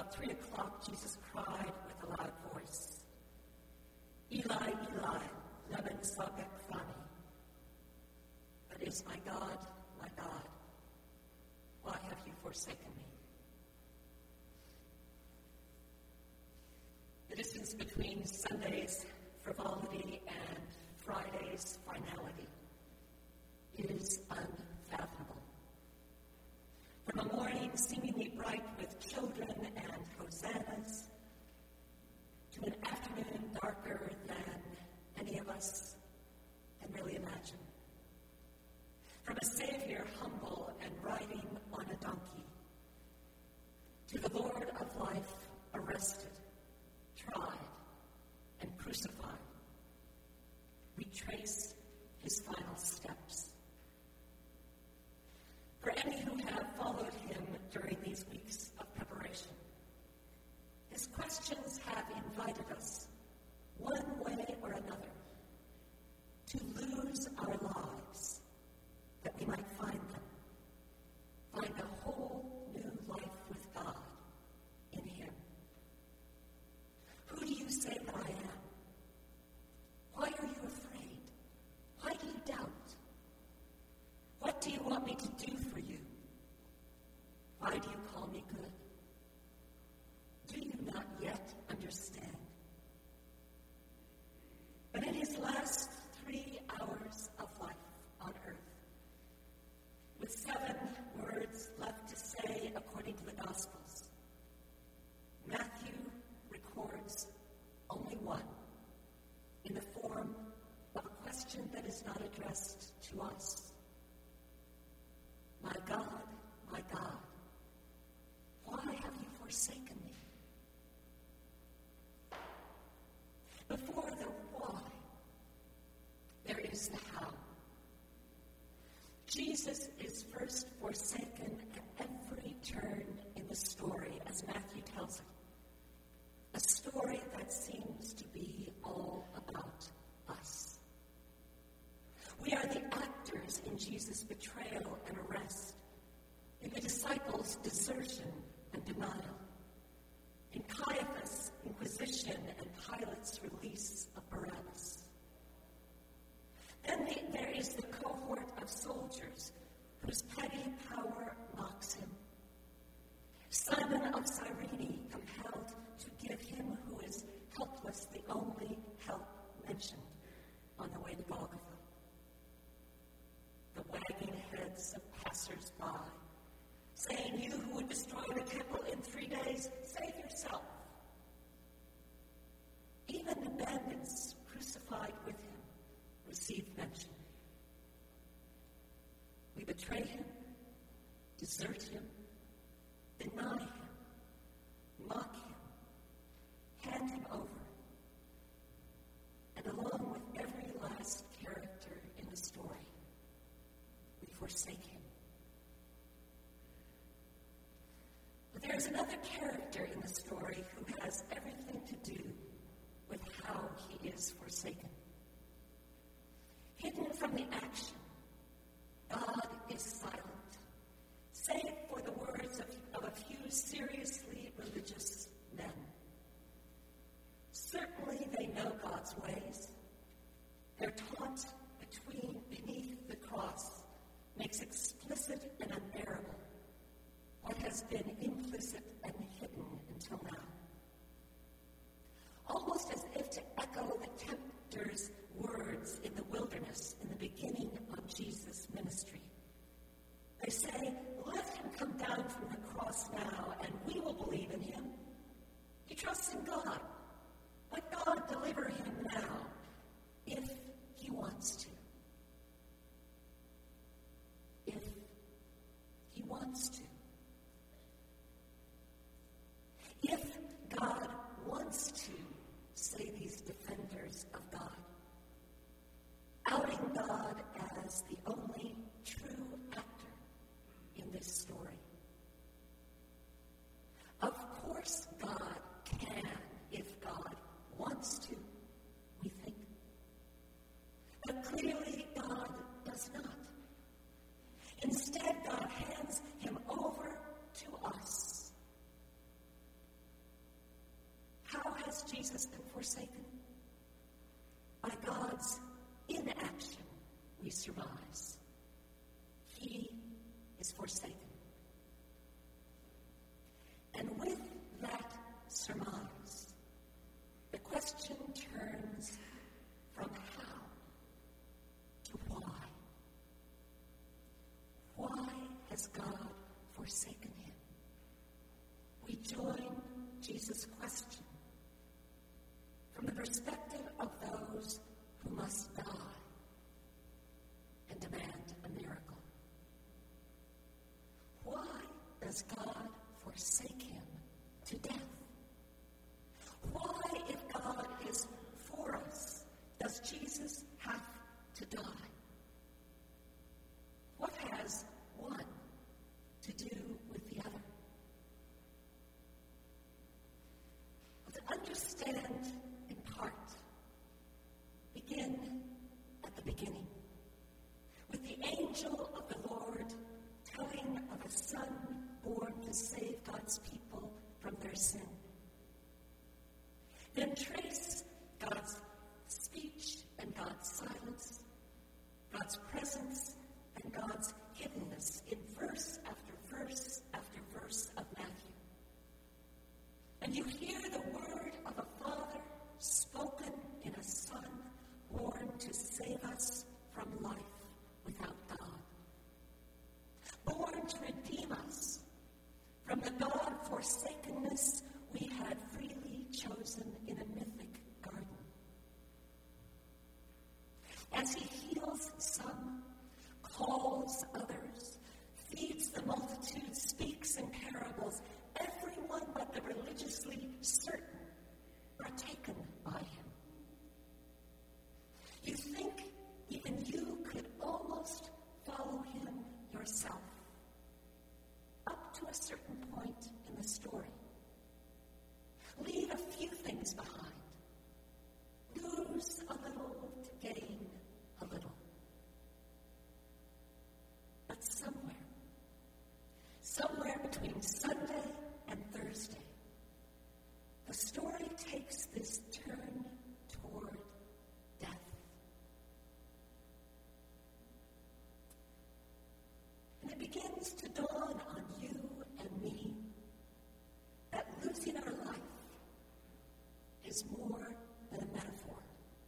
About 3 o'clock, Jesus cried with a loud voice, "Eli, Eli, lama sabachthani?" That is, my God, why have you forsaken me? The distance between Sunday's frivolity and Friday's finality is unfathomable. From a morning seemingly bright with children and hosannas, to an afternoon darker than any of us can really imagine. From a Savior humble and riding on a donkey, to the Lord of life arrested, tried, and crucified, we trace his final steps. For any who have followed him during these weeks of preparation, his questions have invited us, one way or another, to lose our lives that we might find them, find a whole new life with God in him. Who do you say that I am? Why are you afraid? Why do you doubt? What do you want me to do for you? Why do you call me good? Do you not yet understand? But in his last 3 hours of life on earth, with 7 words left to say according to the Gospels, Matthew records only one in the form of a question that is not addressed to us. My God, why have you forsaken me? Before the why, there is the how. Jesus is first forsaken at every turn in the story, as Matthew tells it. A story that seems to be all about us. We are the actors in Jesus' betrayal and arrest, in the disciples' desertion and denial, in Caiaphas' inquisition and Pilate's release of Barabbas. Then there is the cohort of soldiers whose petty power mocks him. Simon of Cyrene, compelled to give him who is helpless the only help mentioned on the way to Golgotha. The wagging heads of passers-by, saying, "You who would destroy the temple in 3 days, save yourself." Even the bandits crucified with him received mention. We betray him, desert him, deny him, mock him, hand him over, and along with every last character in the story, we forsake him. But there is another character in the story who has everything to do with how he is forsaken. Hidden from the action, God is silent, save for the words of a few seriously religious men. Certainly they know God's ways. Their taunt beneath the cross makes explicit and unbearable what has been implicit and hidden until now. Almost as if to echo the tempter's words in the wilderness in the beginning of Jesus' ministry. They say, "Let him come down from the cross now, and we will believe in him. He trusts in God. Let God deliver him now, if he wants to." If he wants to. forsaken. And with that surmise, the question turns from how to why. Why has God forsaken him? We join Jesus' question from the perspective of those who must die and demand a miracle. Why does God forsake him to death? Why, if God is for us, does Jesus have to die? What has one to do with the other? To understand in part, begin at the beginning, with the angel of the Lord telling of a son born to save God's people from their sin. Then trace God's speech and God's silence, God's presence and God's hiddenness in verse after verse after verse of Matthew. And you hear the word of a Father spoken in a Son born to save us from life without God, born to redeem us from the God-forsakenness we had freely chosen in a mythic garden. As he heals some, calls others, feeds the multitude, speaks in parables, everyone but the religiously certain are taken by him. You think even you could almost follow him yourself, up to a certain point in the story. Leave a few things behind. Lose a little to gain a little. But somewhere between Sunday and Thursday, the story takes this turn toward death. And it begins to dawn on you and me that losing our life is more than a metaphor.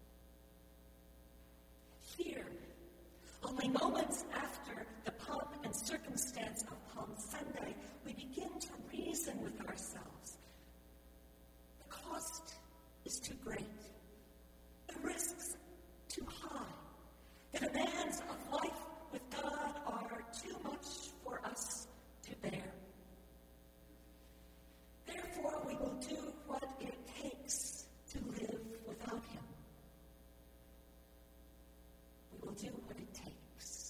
Here, only moments after the pomp and circumstance of Palm Sunday, we begin to reason with ourselves. The cost is too great. The risks too high. The demands of life with God are too much for us to bear. Therefore, we will do what it takes to live without him. We will do what it takes.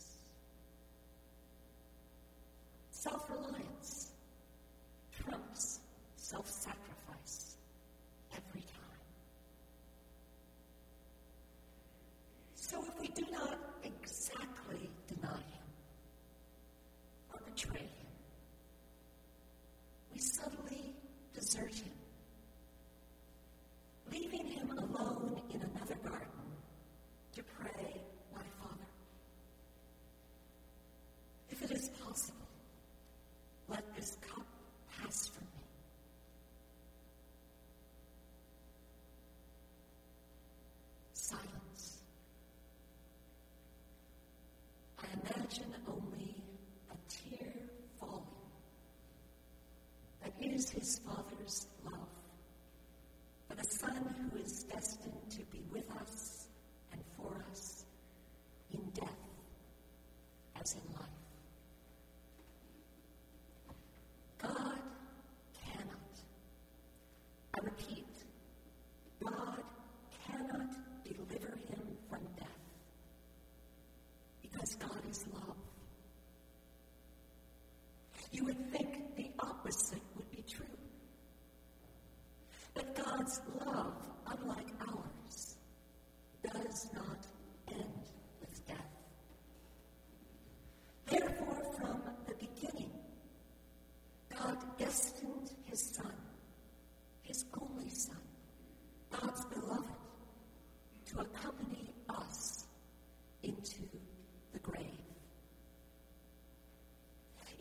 Self-reliance trumps self-sacrifice every time. So if we do not exactly deny him or betray him, we subtly desert him, leaving him alone in another garden to pray, my Father, if it is possible, let this cup pass from me. Silence. I imagine only a tear falling. That is his Father's love for the Son who is destined to be with us and for us in death as in life. God cannot, I repeat, God cannot deliver him from death because God is love. You would think the opposite would be true. But God's love, unlike ours, does not end with death. Therefore, from the beginning, God destined his Son, his only Son, God's beloved, to accompany us into the grave.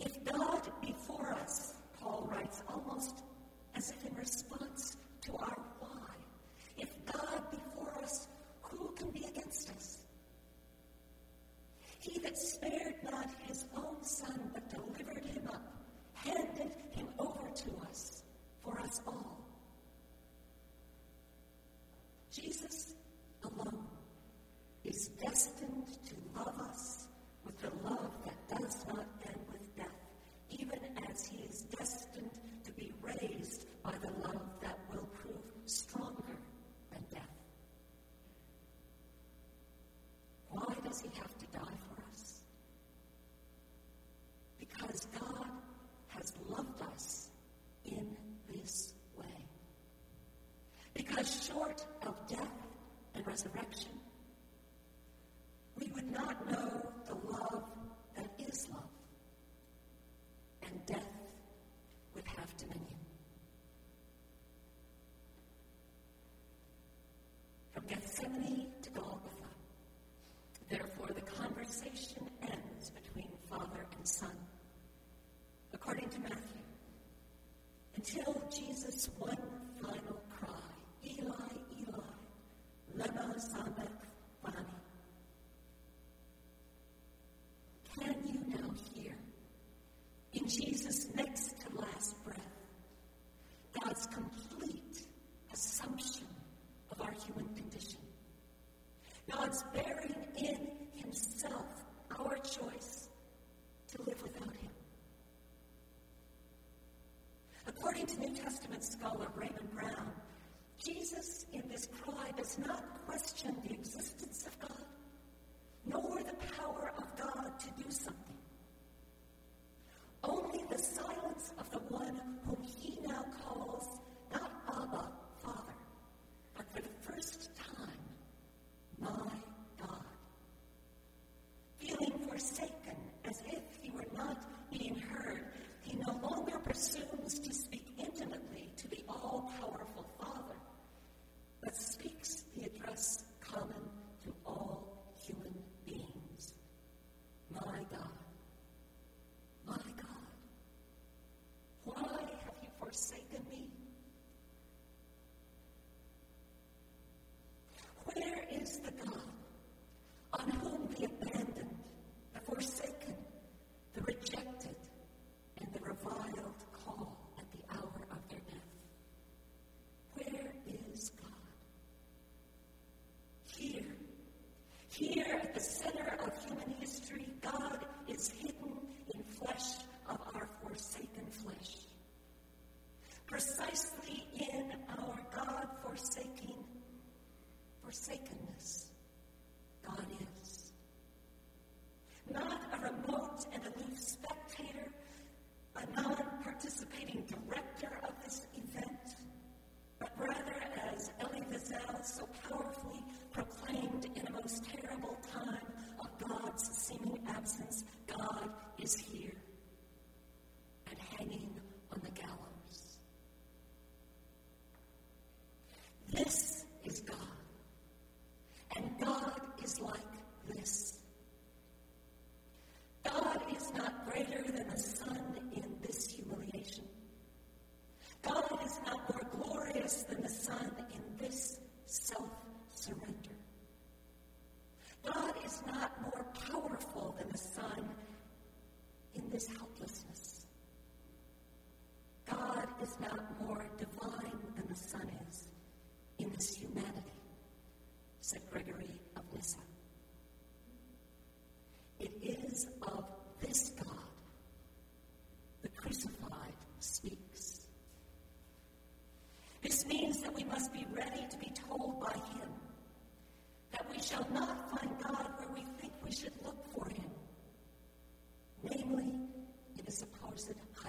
Son. According to Matthew, until Jesus' one final cry, Eli, Eli, lema sabachthani. Can you now hear, in Jesus' next to last breath, God's complete assumption of our human condition? God's bearing in himself our choice to live without him. According to New Testament scholar Raymond Brown, Jesus in this cry does not question the existence of God, nor the power of God to do something. Only the silence of the one whom he now calls not Abba, Father, but for the first time, my God. Feeling forsaken as if he were not being heard, he no longer presumes to speak intimately to the all-powerful Father, but speaks the address common to all human beings. My God. My God. Why have you forsaken me? Where is the God on whom the abandoned, the forsaken, the rejected, and the reviled call at the hour of their death? Where is God? Here at the center of human history, God is hidden in flesh of our forsaken flesh. Precisely in our God-forsaking forsakenness, God is. Not a remote and aloof spectator, a non-participating director of this event, but rather, as Elie Wiesel so powerfully proclaimed in a most terrible time of God's seeming absence, God is here and hanging on the gallows. This is God, and God is like this. God is not greater than the Son in this humiliation. God is not more glorious than the Son in this self-surrender. God is not more powerful than the Son in this helplessness. God is not more divine than the Son is in this humanity, said Gregory of Nyssa. It is of this God the crucified speaks. This means that we must be ready to be told by him that we shall not find God where we think we should look for him, namely in a supposed height.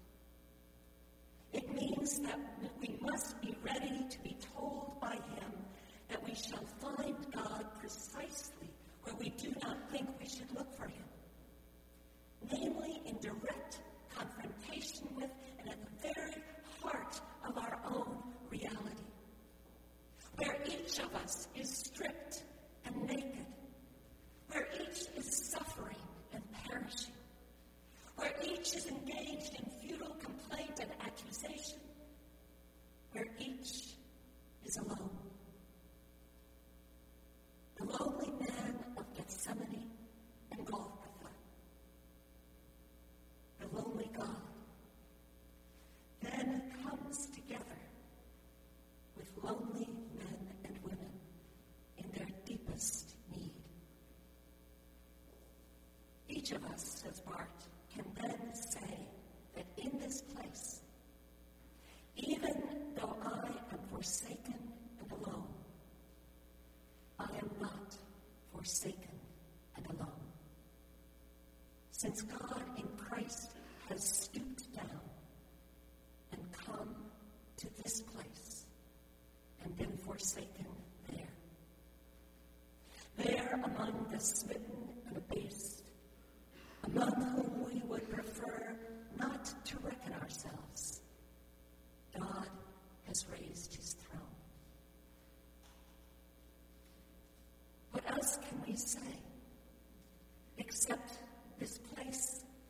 It means that we must be ready to be told by him that we shall find God precisely where we do not think we should look for him, namely in direct confrontation with and at the very heart of our own reality, where each of us is stripped and naked, where each is suffering and perishing, where each is engaged in futile complaint and accusation, where each is alone. The lonely man of Gethsemane and Golgotha, the lonely God, then comes together with lonely men and women in their deepest need. Each of us, says Barth, can then say that in this place, even though I am forsaken and alone, I am not forsaken and alone. Since God in Christ has stooped down and come to this place and been forsaken there. There among the smitten and abased, among whom we would prefer not to reckon ourselves, God has raised his throne. What else can we say except this place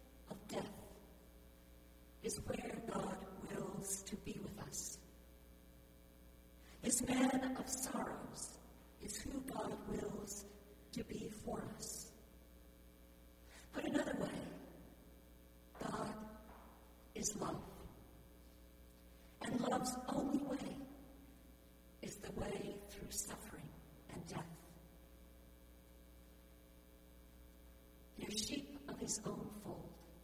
is love. And love's only way is the way through suffering and death. You're sheep of his own fold.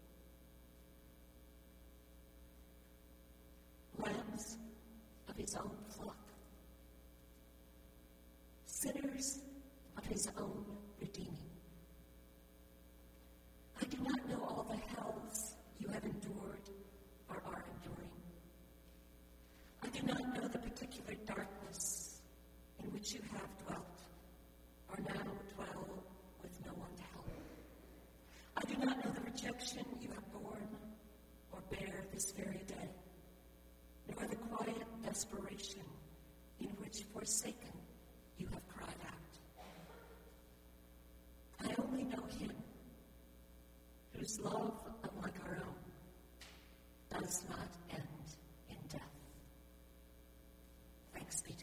Lambs of his own flock. Sinners of his own redeeming. I do not know all the hells you have endured or are enduring. I do not know the particular darkness in which you have dwelt or now dwell with no one to help. I do not know the rejection you have borne or bear this very day, nor the quiet desperation in which, forsaken, you have cried out. I only know him whose love, unlike our own, does not end in death. Thanks be